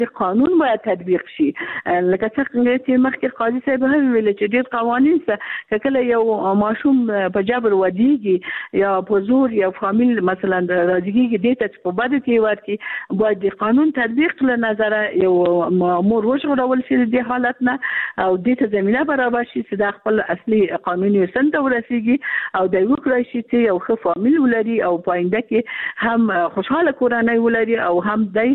قانون باید تطبیق شي. لکه څنګه چې مخکې قاضي صاحب هم ویل چې ډېر قوانین څه کله یو ماشوم په جبر ودیږي یا په زور یا فامیل مثلا راځي دې ته په بده کې ورکی باید د قانون تطبیق له نظر یو مامور وشغلول شي د حالت نه او دې ته زمينه برابر شي چې د خپل اصلي قانوني سند ورسیږي او د وکړای شي چې یو ښه فامیل ولري او پاینده کې هم خوشاله کورنۍ ولري او هم د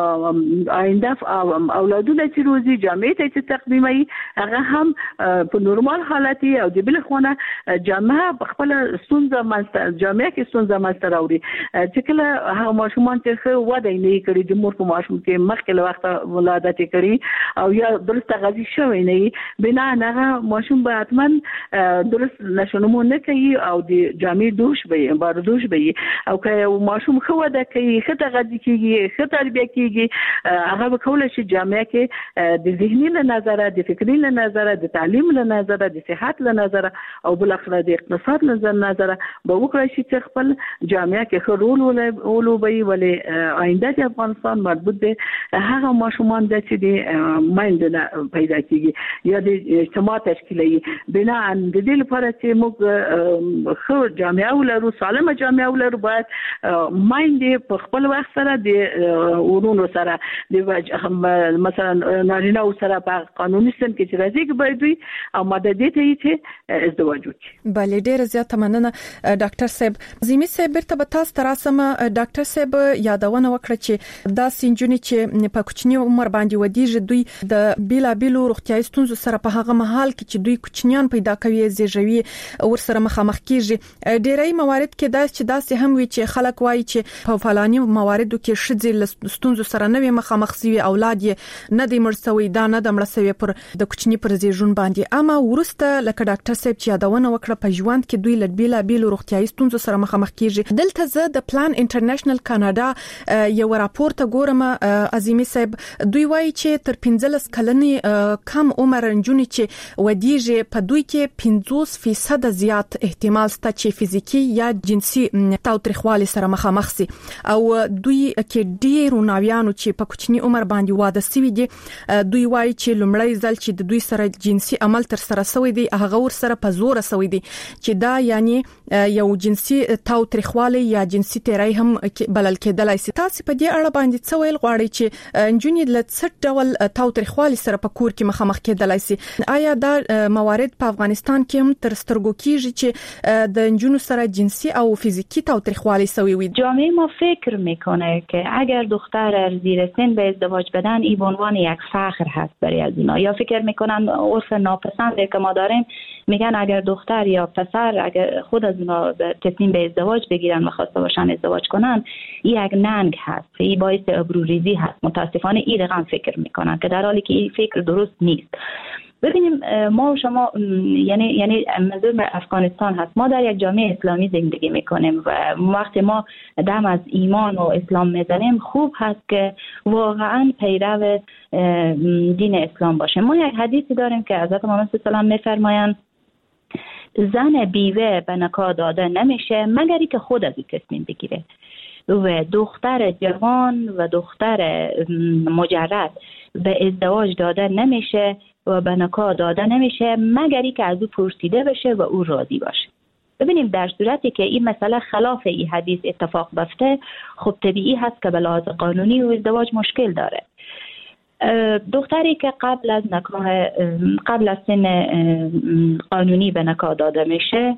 آینده اولادونه چې روزي جامعه ته چې تقدیمي هغه هم په نورمال حالت او د بل خونه جامعه خپل ستونزه مستر جامعه کې ستونزه مستر اوري چې کله هغه ماشومان چې خو وده نه کړی د مور په ماشوم کې مخکې له وخت ولادت کړي او یا درست غذي شوی نه بنا هغه ماشوم به حتما درست نشونمو نه کوي او د جامعه دوش به باردوش به او که ماشوم خو وده کوي خته غذي کیږي خته تربیه کیږي هغه کولای شي جامعه کې د ذهني له نظر د فکری له نظر د تعلیم له نظر د صحت له نظر او بل اخر د اقتصاد له نظر به وکړي چې خپل جامعه کې خرول ولوبي ولې آینده د افغانستان مربوط ده هغه ماشومان د چې د مایند پیدا کیږي یا د اجتماع تشکیلي بنا ان د دې لپاره چې موږ خو جامعه ولرو سالمه جامعه ولرو باید مایند په خپل وخت سره د ورونو سره مثلا نارینه او سره په قانوني سم کې چې راځي باید وي او ماده دې ته چې ازدواج وکړي. بله ډیره زیاته مننه ډاکټر صاحب. زمي صاحب بیرته به تاسو تراسم ډاکټر صاحب یادونه وکړه چې دا سنجونی چې په کوچنی عمر باندې ودیږي دوی د بیلابیلو روغتیايي ستونزو سره په هغه محل کې چې دوی کوچنیان پیدا کوي زیږوي ور سره مخامخ کیږي. ډیرای موارد کې دا چې داسې هم وي چې خلک وایي چې په فلاني مواردو کې شذ ستونزو سره نه مخامخ سوي اولاد یې نه د مرسوي دا نه د مرسوي پر د کوچنی پر زیږون باندې اما ورسته لکه ډاکټر صاحب چې یادونه وکړه په ژوند کې دوی لډبیلا بیل روغتیايي ستونزو سره مخامخ کیږي. دلته زه د پلان انټرنیشنل کاناډا یو راپورټ ګورم عظیمي صاحب دوی وایي چې تر 15 کلنې کم عمر نجونې چې ودیږي په دوی کې 50% زیات احتمال شته چې فزیکی یا جنسي تاوتریخوالي سره مخامخ سي او دوی کې ډیر ناویانو چې په کوچنی عمر باندې واده سوي دي دوی وایي چې لومړی ځل چې د دوی سره جنسي عمل تر سره سوی دی هغه ور سره په زور سوی دی چې دا یعنی یو جنسي تاوتریخوالي یا جنسي تیری هم بلل کېدلای شي. تاسو په دې اړه باندې څه ویل غواړئ چې انجونې له څه ډول تاوتریخوالي سره په کور کې مخامخ کېدلای شي؟ آیا دا موارد په افغانستان کې هم تر سترګو کېږي چې د انجونو سره جنسي او فیزیکی تاوتریخوالي سوی وي؟ جامعه ما فکر میکنه که اگر دختر زیر سن به ازدواج بدن این به عنوان یک فخر هست برای از اینا یا فکر میکنن عرف ناپسند که ما داریم میگن اگر دختر یا پسر اگر خود از اونا تصمیم به ازدواج بگیرن و خواسته باشن ازدواج کنن این یک ننگ هست این باعث ابروریزی هست. متاسفانه این رقم فکر میکنن که در حالی که این فکر درست نیست. ببینیم ما و شما یعنی منظور افغانستان هست ما در یک جامعه اسلامی زندگی میکنیم و وقتی ما دم از ایمان و اسلام میزنیم خوب هست که واقعا پیرو دین اسلام باشیم. ما یک حدیثی داریم که حضرت محمد صلی الله علیه و آله میفرمایند زن بیوه به نکاح داده نمیشه مگری که خود از این تصمیم بگیره و دختر جوان و دختر مجرد به ازدواج داده نمیشه و به نکاح داده نمیشه مگری که از او پرسیده بشه و او راضی باشه. ببینیم در صورتی که این مسئله خلاف این حدیث اتفاق بیفته خب طبیعی هست که به لحاظ قانونی و ازدواج مشکل داره. دختری که قبل از سن قانونی به نکاح داده میشه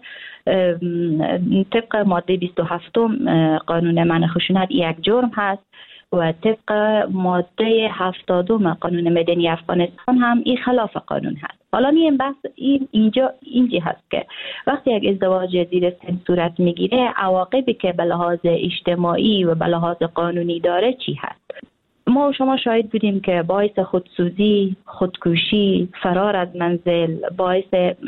طبق ماده 27 قانون منع خشونت یک جرم هست و طبق ماده 70 قانون مدنی افغانستان هم این خلاف قانون هست. حالا این بحث اینجا هست که وقتی یک ازدواج زیر سن صورت میگیره عواقبی که به لحاظ اجتماعی و به لحاظ قانونی داره چی هست؟ ما و شما شاهد بودیم که باعث خودسوزی، خودکشی، فرار از منزل، باعث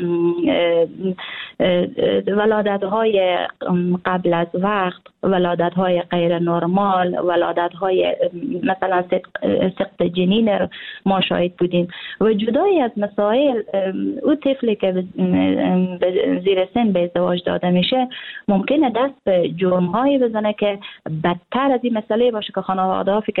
ولادت‌های قبل از وقت، ولادت‌های غیر نرمال، ولادت‌های مثلا سقط جنین ما شاهد بودیم و جدای از مسائل او طفلی که زیر سن به ازدواج داده میشه ممکنه دست به جرم‌هایی بزنه که بدتر از این مسئله باشه که خانواده‌ها فکر میکنن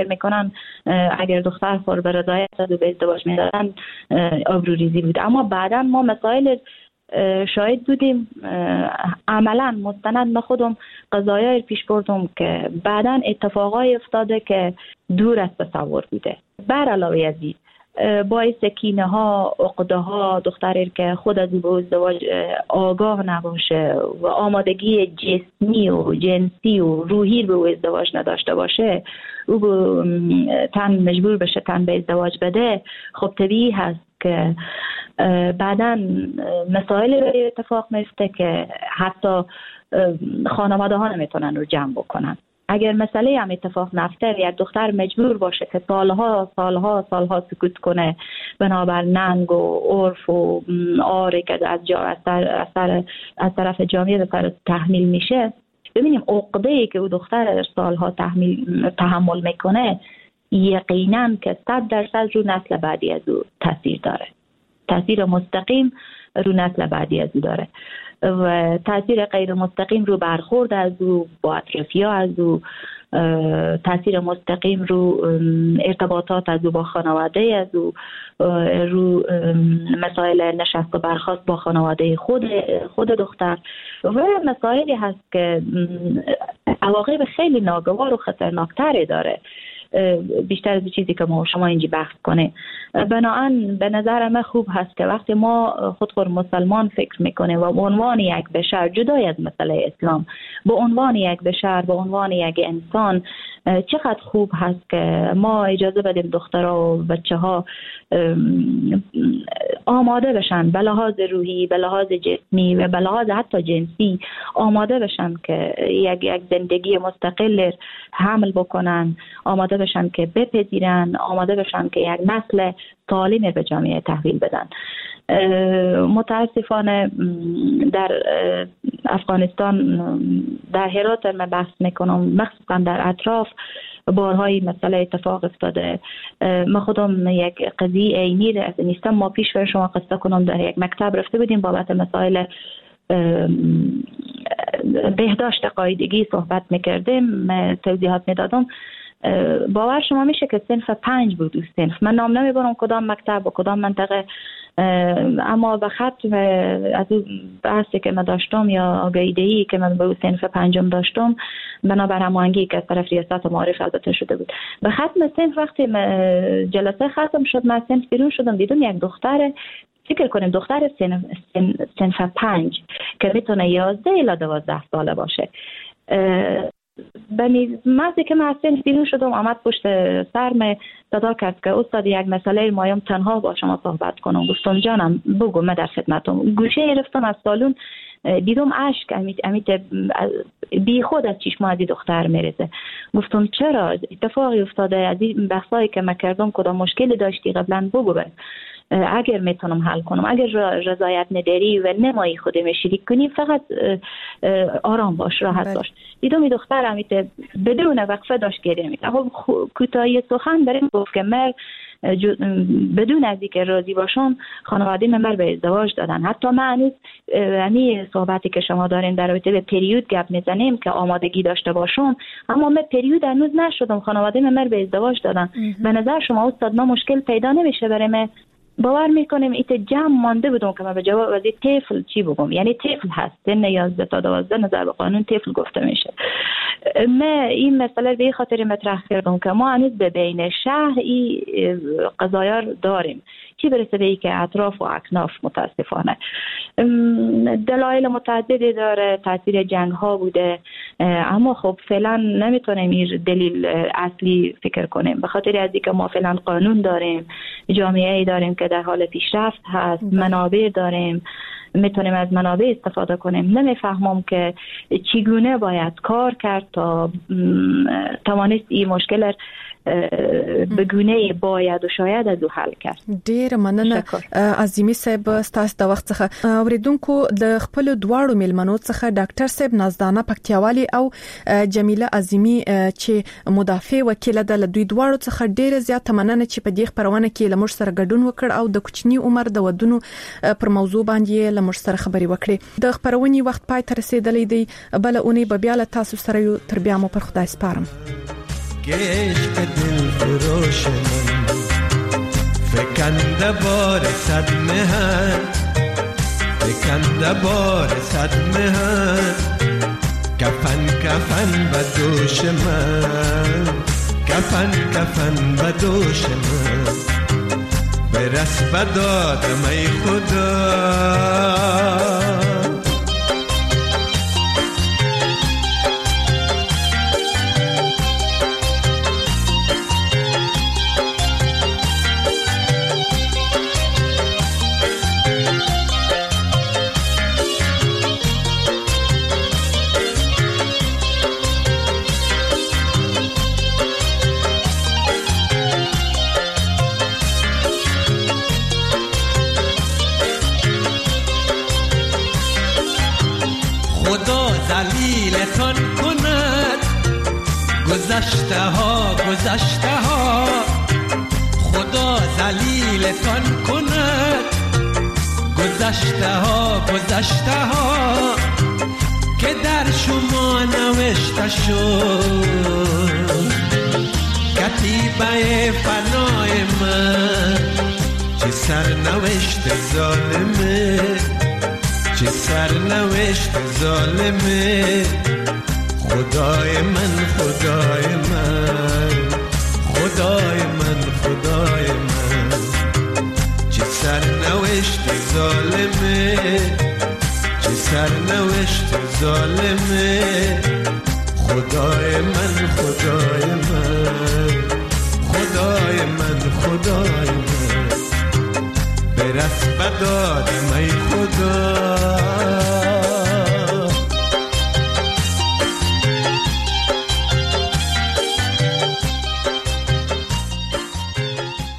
زمان اگر دختر خود به رضایت از او به ازدواج می‌دادن آبروریزی بود. اما بعدا ما مسائل شاهد بودیم، عملا مستند من خودم قضایای پیش بردم که بعدا اتفاقای افتاده که دور از تصور بوده. بر علاوه از این باعث کینه ها، عقده ها، دختری که خود از به ازدواج آگاه نباشه و آمادگی جسمی و جنسی و روحی به ازدواج نداشته باشه، او تن مجبور بشه تن به ازدواج بده، خب طبیعی هست که بعداً مسائل برای اتفاق میفته که حتی خانواده ها نمیتونن رو جمع بکنن. اگر مسئله هم اتفاق نفته یک دختر مجبور باشه که سالها سکوت کنه بنابر ننگ و عرف و آره که از طرف جامعه به سر تحمیل میشه، ببینیم عقده‌ای که او دختر سالها تحمل میکنه یقینا که 100% رو نسل بعدی از او تاثیر داره، تاثیر مستقیم رو نسل بعدی از او داره و تاثیر غیر مستقیم رو برخورد از او با اطرافی‌ها از او، تاثیر مستقیم رو ارتباطات از او با خانواده از او، رو مسائل نشست و برخاست با خانواده خود دختر و مسائلی هست که عواقب خیلی ناگوار و خطرناکتری داره بیشتر از چیزی که ما شما اینجا بحث کنه. بنابراین به نظر من خوب هست که وقتی ما خود مسلمان فکر میکنیم و به عنوان یک بشر جدای از مسئله اسلام، به عنوان یک بشر، به عنوان یک انسان، چقدر خوب هست که ما اجازه بدیم دخترها و بچه ها آماده بشن به لحاظ روحی، به لحاظ جسمی و به لحاظ حتی جنسی آماده بشن که یک زندگی مستقل حمل بکنن، آماده بشن که بپذیرن، آماده بشن که یک نسل سالم به جامعه تحویل بدن. متاسفانه در افغانستان در هرات من بحث میکنم، مخصوصا در اطراف بارهای مسئله اتفاق افتاده. ما خودم یک قضیه عینی نیستم، ما پیش بر شما قصه کنم، در یک مکتب رفته بودیم بابت مسائل بهداشت قاعدگی صحبت میکردیم، توضیحات میدادم. باور شما میشه که صنف 5 بود. صنف من نام نمیبرم کدام مکتب و کدام منطقه، اما به ختم از اون بحثی که من داشتم یا آگاهی‌دهی که من به صنف 5 داشتم، بنابر هماهنگی که از طرف ریاست و معارف البته شده بود، به ختم صنف وقتی جلسه ختم شد من صنف بیرون شدم، دیدم یک دختر، فکر کنیم دختر صنف 5 که میتونه 11 الی 12 ساله باشه، به محضی که من از صنف بیرون شدم آمد پشت سرم صدا کرد که استاد یک مسئله مایم تنها با شما صحبت کنم. گفتم جانم بگو، من در خدمتم. گوشه رفتم از سالون، دیدم اشک امیت بی خود از چشم از دختر میرسه. گفتم چرا؟ اتفاقی افتاده؟ از این بحثایی که من کردم کدام مشکلی داشتی قبلا بگو اگر میتونم حل کنم. اگر رضایت نداری و نمایی خودم شریک کنی فقط آرام باش، راحت باش. دیدم این دختر امیت بدون وقفه داشت گریه میکرد. کوتاهی سخن برای گفت که من بدون از اینکه راضی باشم خانواده من به ازدواج دادن. حتی من هنوز یعنی صحبتی که شما دارین در رابطه به پریود گپ میزنیم که آمادگی داشته باشم، اما من پریود هنوز نشدم، خانواده من به ازدواج دادن. به نظر شما استاد ما مشکل پیدا نمیشه برای من؟ باور میکنیم ایت جمع مانده بودم که من به جواب از طفل چی بگم. یعنی طفل هست، سن 11 تا 12 نظر به قانون طفل گفته میشه. من این مسئله به خاطر مطرح کردم که ما هنوز به بین شهر این قضایا داریم، چی برسه به این که اطراف و اکناف متاسفانه دلایل متعددی داره، تاثیر جنگ ها بوده، اما خب فعلا نمیتونیم این دلیل اصلی فکر کنیم، به خاطر از اینکه ما فعلا قانون داریم، جامعه داریم که در حال پیشرفت هست، منابع داریم، میتونیم از منابع استفاده کنیم. نمیفهمم که چگونه باید کار کرد تا توانست این مشکل به گونه باید و شاید از او حل کرد. ډیر مننه عظیمی صاحب ستاسو د وخت څخه. اوریدونکو د خپل دواړو میلمنو څخه ډاکټر صاحب نازدانه پکتیاوالي او جمیله عظیمی چې مدافع وکیل ده، له دوی دواړو څخه ډیر زیات مننه چې په دې خبرونه کې لمر سره ګډون وکړ او د کوچنی عمر د ودونو پر موضوع باندې لمر سره خبري وکړي. د خبرونې وخت پای ته رسیدلی دی، بل اونې به بیا له تاسو سره یو تر بیا مو پر خدای سپارم. عشق دل فروش من فکنده بار صد مهر فکنده بار صد مهر کفن کفن به دوش من کفن کفن به دوش من برس به دادم ای خدا گذشته ها خدا ذلیلتان کند گذشته ها که در شما نوشته شد کتیبه فنای من چه سرنوشت ظالمه چه سرنوشت ظالمه خدای من خدای من خدای من خدای من چه سرنوشت ظالمه چه سرنوشت ظالمه خدای من خدای من خدای من خدای من برس بدادم ای خدا